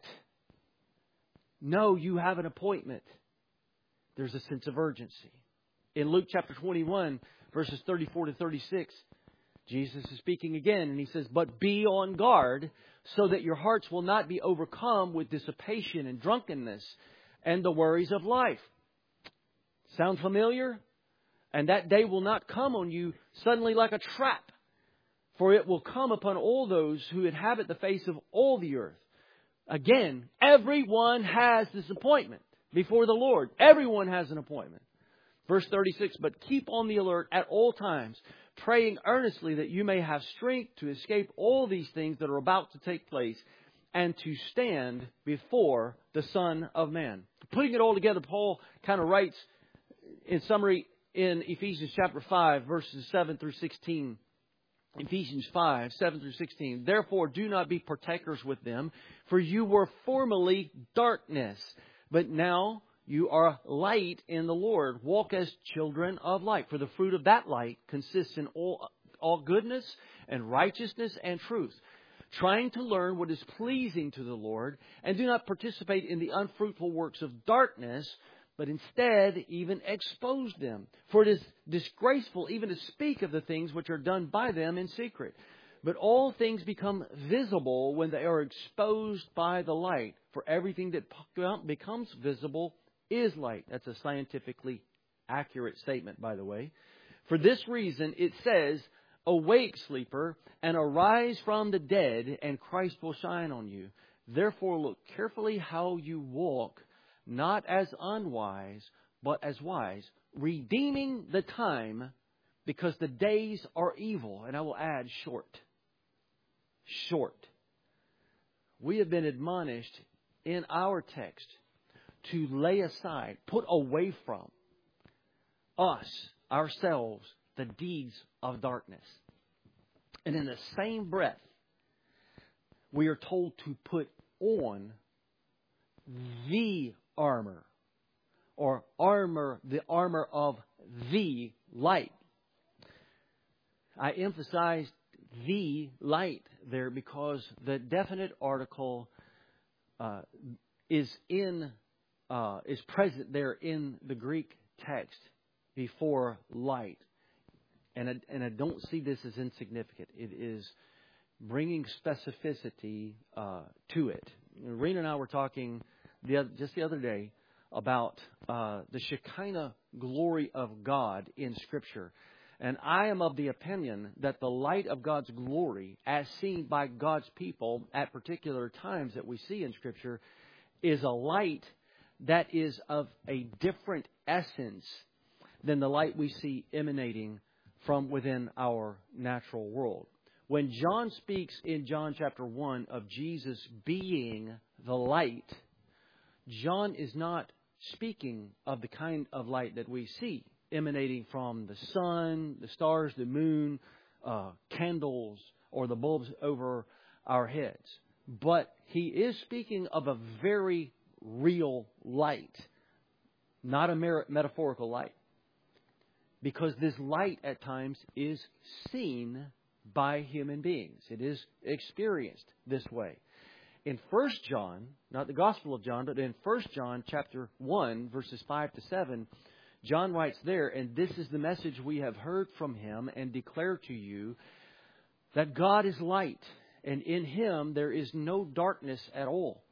Know you have an appointment. There's a sense of urgency. In Luke chapter 21, verses 34 to 36, Jesus is speaking again, and He says, "But be on guard, so that your hearts will not be overcome with dissipation and drunkenness and the worries of life." Sound familiar? "And that day will not come on you suddenly like a trap, for it will come upon all those who inhabit the face of all the earth." Again, everyone has this appointment before the Lord. Everyone has an appointment. Verse 36, "But keep on the alert at all times, praying earnestly that you may have strength to escape all these things that are about to take place and to stand before the Son of Man." Putting it all together, Paul kind of writes in summary in Ephesians chapter 5, verses 7 through 16. Ephesians 5, 7 through 16. "Therefore do not be partakers with them, for you were formerly darkness, but now you are light in the Lord. Walk as children of light. For the fruit of that light consists in all goodness and righteousness and truth, trying to learn what is pleasing to the Lord, and do not participate in the unfruitful works of darkness, but instead even expose them. For it is disgraceful even to speak of the things which are done by them in secret. But all things become visible when they are exposed by the light. For everything that becomes visible is light." That's a scientifically accurate statement, by the way. "For this reason it says, 'Awake, sleeper, and arise from the dead, and Christ will shine on you. Therefore look carefully how you walk, not as unwise, but as wise, redeeming the time, because the days are evil.'" And I will add short. Short. We have been admonished in our text to lay aside, put away from us, ourselves, the deeds of darkness. And in the same breath, we are told to put on the armor, or the armor of the light. I emphasized the light there because the definite article is present there in the Greek text before light, and I don't see this as insignificant. It is bringing specificity to it. Rena and I were talking just the other day about the Shekinah glory of God in Scripture. And I am of the opinion that the light of God's glory, as seen by God's people at particular times that we see in Scripture, is a light that is of a different essence than the light we see emanating from within our natural world. When John speaks in John chapter 1 of Jesus being the light, John is not speaking of the kind of light that we see emanating from the sun, the stars, the moon, candles, or the bulbs over our heads. But he is speaking of a very real light, not a metaphorical light. Because this light at times is seen by human beings. It is experienced this way. In 1 John, not the Gospel of John, but in 1 John chapter 1, verses 5 to 7, John writes there, "And this is the message we have heard from Him and declare to you, that God is light, and in Him there is no darkness at all.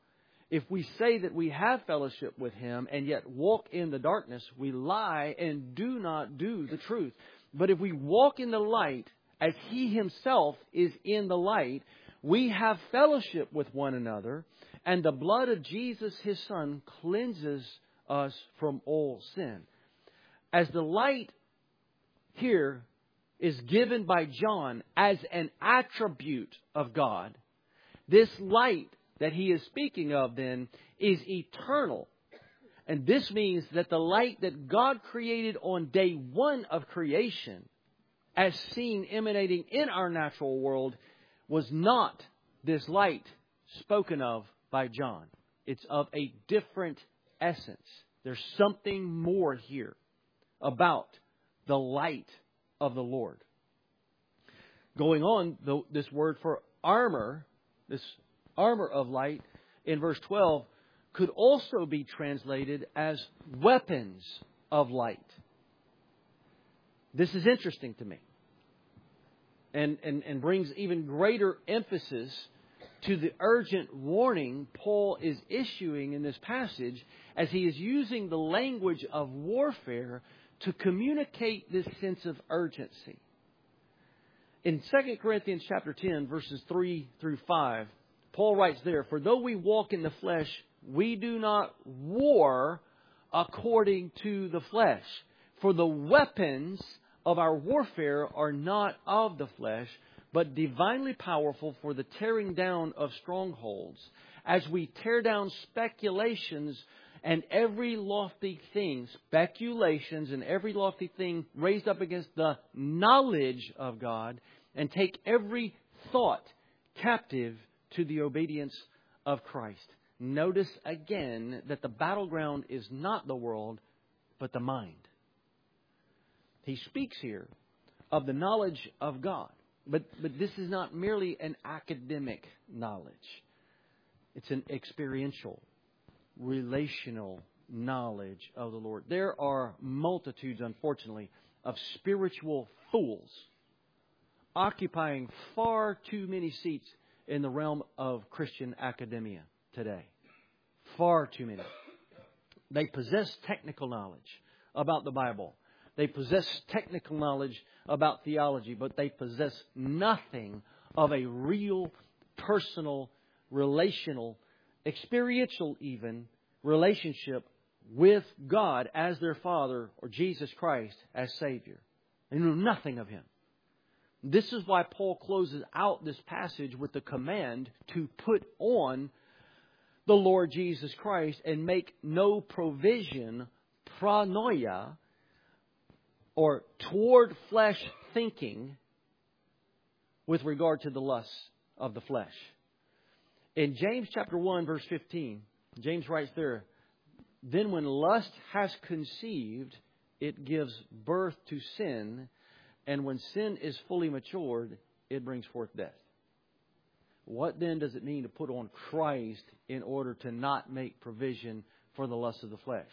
If we say that we have fellowship with Him and yet walk in the darkness, we lie and do not do the truth. But if we walk in the light as He Himself is in the light, we have fellowship with one another, and the blood of Jesus, His Son, cleanses us from all sin. As the light here is given by John as an attribute of God, this light that he is speaking of then is eternal. And this means that the light that God created on day one of creation, as seen emanating in our natural world, was not this light spoken of by John. It's of a different essence. There's something more here about the light of the Lord. Going on, this word for armor, this armor of light in verse 12 could also be translated as weapons of light. This is interesting to me and brings even greater emphasis to the urgent warning Paul is issuing in this passage as he is using the language of warfare to communicate this sense of urgency. In 2 Corinthians chapter 10, verses 3 through 5, Paul writes there, "For though we walk in the flesh, we do not war according to the flesh. For the weapons of our warfare are not of the flesh, but divinely powerful for the tearing down of strongholds, as we tear down speculations and every lofty thing, speculations and every lofty thing raised up against the knowledge of God, and take every thought captive to the obedience of Christ." Notice again that the battleground is not the world, but the mind. He speaks here of the knowledge of God. But this is not merely an academic knowledge. It's an experiential, relational knowledge of the Lord. There are multitudes, unfortunately, of spiritual fools occupying far too many seats in the realm of Christian academia today. Far too many. They possess technical knowledge about the Bible. They possess technical knowledge about theology, but they possess nothing of a real, personal, relational, experiential even, relationship with God as their Father or Jesus Christ as Savior. They know nothing of Him. This is why Paul closes out this passage with the command to put on the Lord Jesus Christ and make no provision, pronoia, or toward flesh thinking with regard to the lusts of the flesh. In James chapter 1, verse 15, James writes there, "Then when lust has conceived, it gives birth to sin, and when sin is fully matured, it brings forth death." What then does it mean to put on Christ in order to not make provision for the lust of the flesh?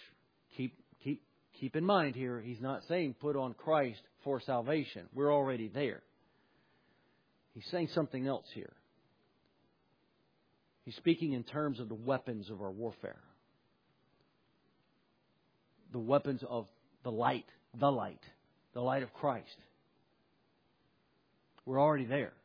Keep in mind here, he's not saying put on Christ for salvation. We're already there. He's saying something else here. He's speaking in terms of the weapons of our warfare. The weapons of the light of Christ. We're already there.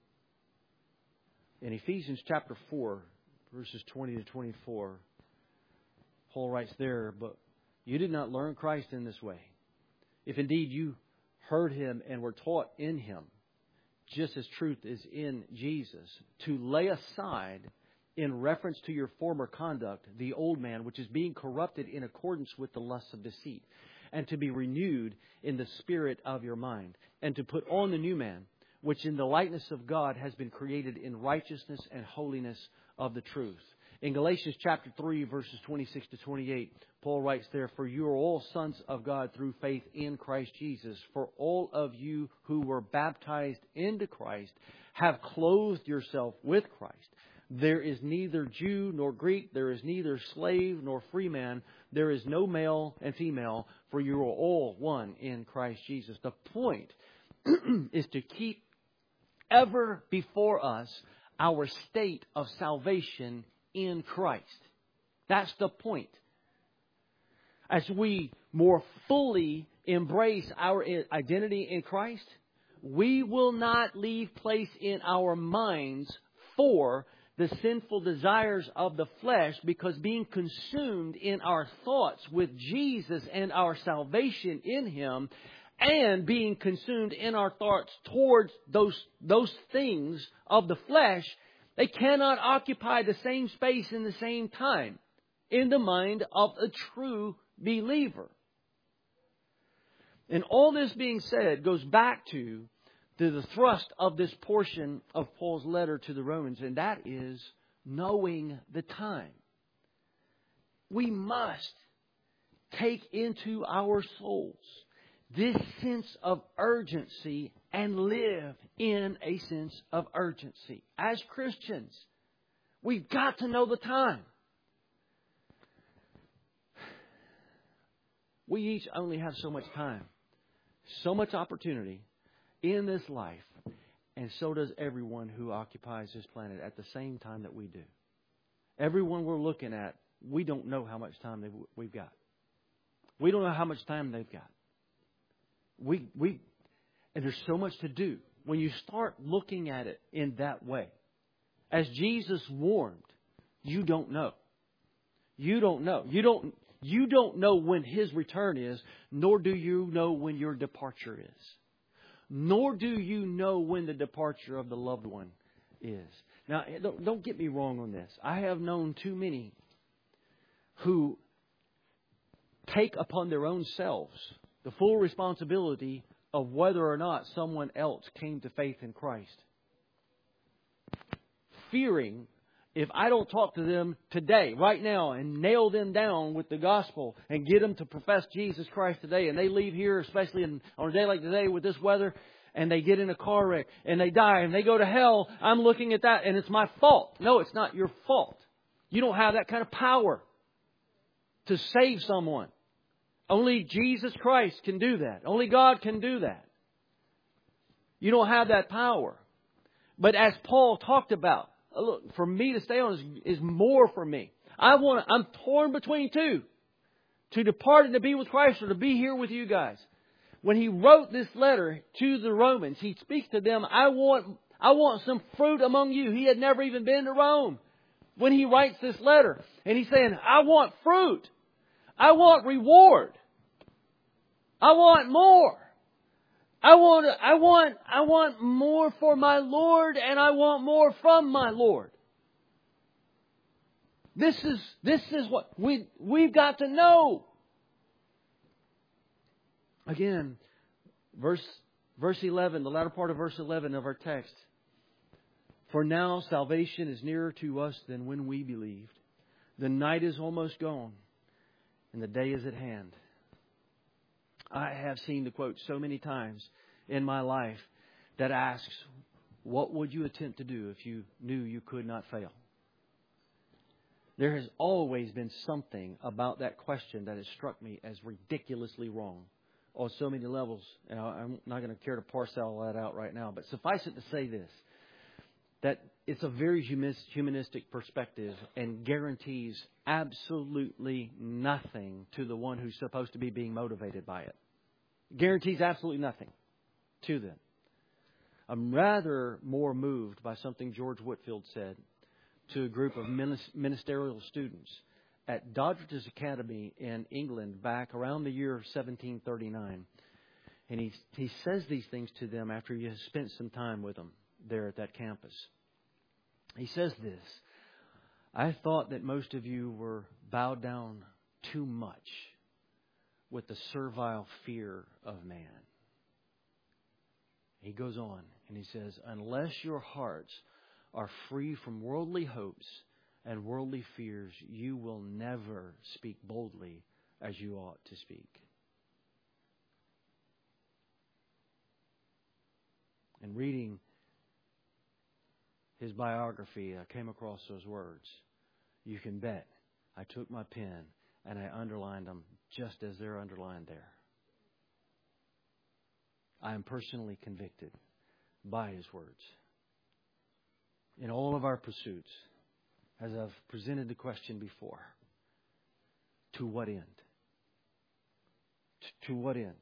In Ephesians chapter 4, verses 20 to 24, Paul writes there, "But you did not learn Christ in this way. If indeed you heard Him and were taught in Him, just as truth is in Jesus, to lay aside, in reference to your former conduct, the old man, which is being corrupted in accordance with the lusts of deceit, and to be renewed in the spirit of your mind, and to put on the new man, which in the likeness of God has been created in righteousness and holiness of the truth." In Galatians chapter 3, verses 26 to 28, Paul writes there, "For you are all sons of God through faith in Christ Jesus. For all of you who were baptized into Christ have clothed yourself with Christ. There is neither Jew nor Greek, there is neither slave nor free man, there is no male and female, for you are all one in Christ Jesus." The point is to keep ever before us our state of salvation in Christ. That's the point. As we more fully embrace our identity in Christ, we will not leave place in our minds for the sinful desires of the flesh, because being consumed in our thoughts with Jesus and our salvation in Him, and being consumed in our thoughts towards those things of the flesh, they cannot occupy the same space in the same time in the mind of a true believer. And all this being said goes back to the thrust of this portion of Paul's letter to the Romans, and that is knowing the time. We must take into our souls this sense of urgency and live in a sense of urgency. As Christians, we've got to know the time. We each only have so much time, so much opportunity in this life, and so does everyone who occupies this planet at the same time that we do. Everyone we're looking at, we don't know how much time we've got. We don't know how much time they've got. And there's so much to do. When you start looking at it in that way, as Jesus warned, you don't know. You don't know. You don't know when His return is, nor do you know when your departure is. Nor do you know when the departure of the loved one is. Now, don't get me wrong on this. I have known too many who take upon their own selves the full responsibility of whether or not someone else came to faith in Christ, fearing if I don't talk to them today, right now, and nail them down with the gospel and get them to profess Jesus Christ today, and they leave here, especially on a day like today with this weather, and they get in a car wreck and they die and they go to hell, I'm looking at that and it's my fault. No, it's not your fault. You don't have that kind of power to save someone. Only Jesus Christ can do that. Only God can do that. You don't have that power. But as Paul talked about, look, for me to stay on is more for me. I'm torn between two. To depart and to be with Christ, or to be here with you guys. When he wrote this letter to the Romans, he speaks to them, I want some fruit among you. He had never even been to Rome when he writes this letter. And he's saying, I want fruit. I want reward. I want more. I want more for my Lord, and I want more from my Lord. This is what we've got to know. Again, verse 11, the latter part of verse 11 of our text. For now salvation is nearer to us than when we believed. The night is almost gone, and the day is at hand. I have seen the quote so many times in my life that asks, what would you attempt to do if you knew you could not fail? There has always been something about that question that has struck me as ridiculously wrong on so many levels. And I'm not going to care to parse all that out right now, but suffice it to say this, that it's a very humanistic perspective and guarantees absolutely nothing to the one who's supposed to be being motivated by it. Guarantees absolutely nothing to them. I'm rather more moved by something George Whitefield said to a group of ministerial students at Doddridge's Academy in England back around the year 1739. And he says these things to them after he has spent some time with them there at that campus. He says this, I thought that most of you were bowed down too much with the servile fear of man. He goes on and he says, unless your hearts are free from worldly hopes and worldly fears, you will never speak boldly as you ought to speak. And reading his biography, I came across those words. You can bet I took my pen and I underlined them just as they're underlined there. I am personally convicted by his words. In all of our pursuits, as I've presented the question before. To what end? To what end?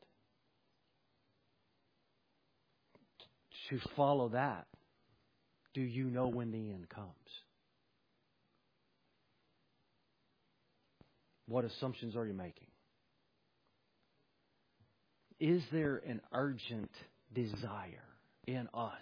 To follow that, do you know when the end comes? What assumptions are you making? Is there an urgent desire in us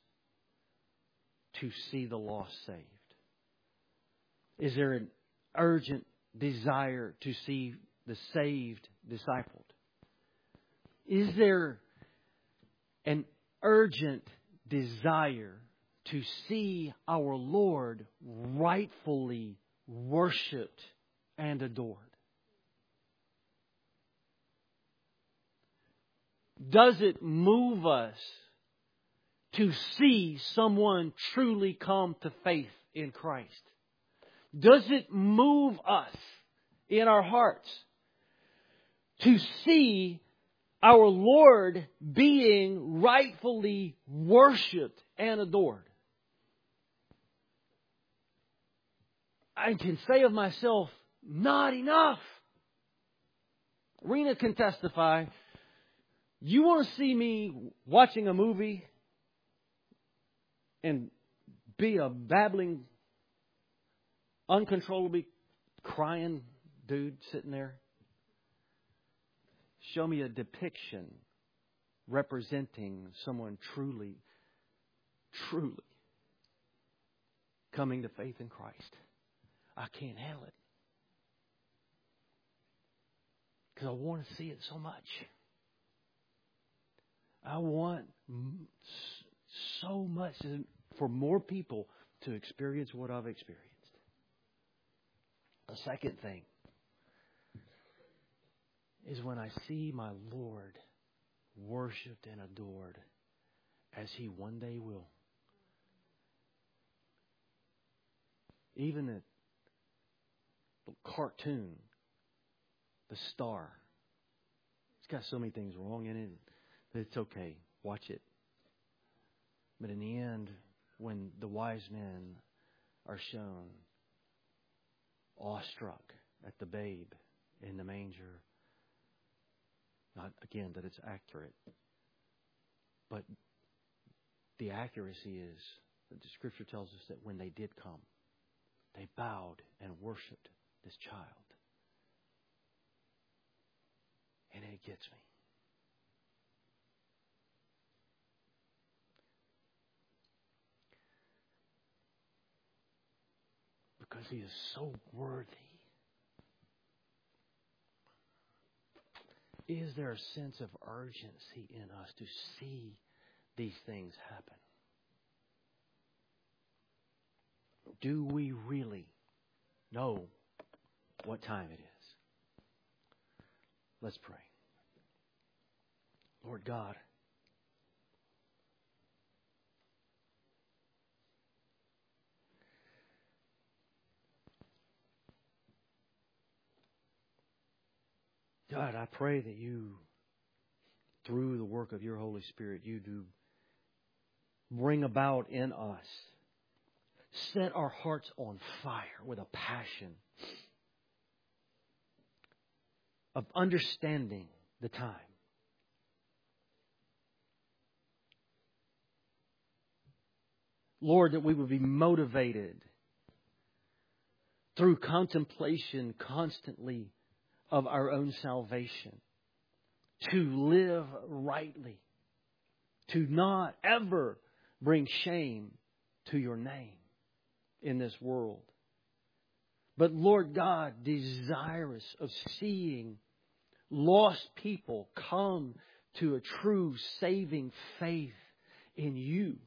to see the lost saved? Is there an urgent desire to see the saved discipled? Is there an urgent desire to see our Lord rightfully worshipped and adored? Does it move us to see someone truly come to faith in Christ? Does it move us in our hearts to see our Lord being rightfully worshipped and adored? I can say of myself, not enough. Rena can testify. You want to see me watching a movie and be a babbling, uncontrollably crying dude sitting there? Show me a depiction representing someone truly coming to faith in Christ. I can't handle it. Because I want to see it so much. I want so much for more people to experience what I've experienced. The second thing is when I see my Lord worshipped and adored as He one day will. Even the cartoon, The Star, it's got so many things wrong in it that it's okay. Watch it. But in the end, when the wise men are shown awestruck at the babe in the manger, not again that it's accurate, but the accuracy is that the Scripture tells us that when they did come, they bowed and worshipped this child. And it gets me. Because He is so worthy. Is there a sense of urgency in us to see these things happen? Do we really know what time it is? Let's pray. Lord God, I pray that You, through the work of Your Holy Spirit, You do bring about in us, set our hearts on fire with a passion of understanding the time. Lord, that we would be motivated through contemplation constantly of our own salvation to live rightly, to not ever bring shame to Your name in this world. But Lord God, desirous of seeing lost people come to a true saving faith in You.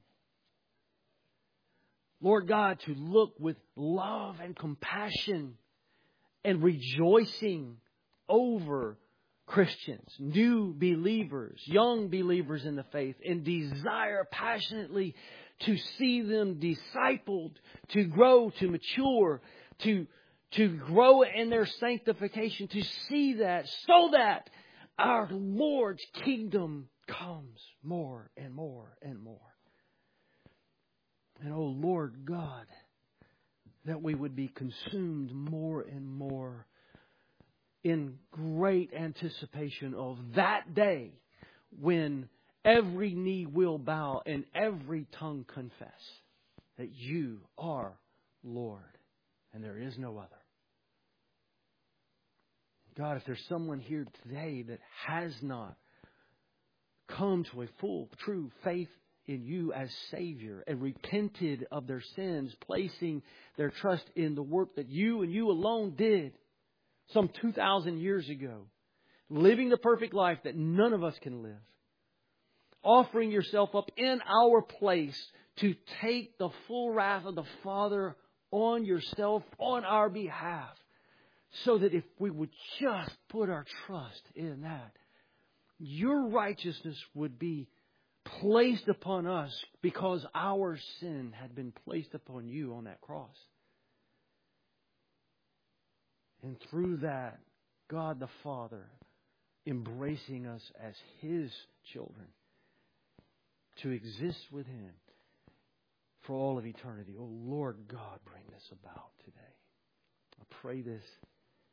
Lord God, to look with love and compassion and rejoicing over Christians, new believers, young believers in the faith, and desire passionately to see them discipled, to grow, to mature, to grow in their sanctification, to see that so that our Lord's kingdom comes more and more and more. And oh Lord God, that we would be consumed more and more in great anticipation of that day when every knee will bow and every tongue confess that you are Lord and there is no other. God, if there's someone here today that has not come to a full, true faith in you as Savior and repented of their sins, placing their trust in the work that you and you alone did some 2,000 years ago, living the perfect life that none of us can live, offering yourself up in our place to take the full wrath of the Father on yourself, on our behalf, so that if we would just put our trust in that, your righteousness would be placed upon us because our sin had been placed upon you on that cross. And through that, God the Father embracing us as His children to exist with Him for all of eternity. Oh Lord God, bring this about today. I pray this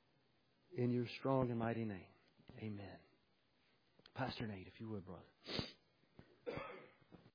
in your strong and mighty name. Amen. Pastor Nate, if you would, brother.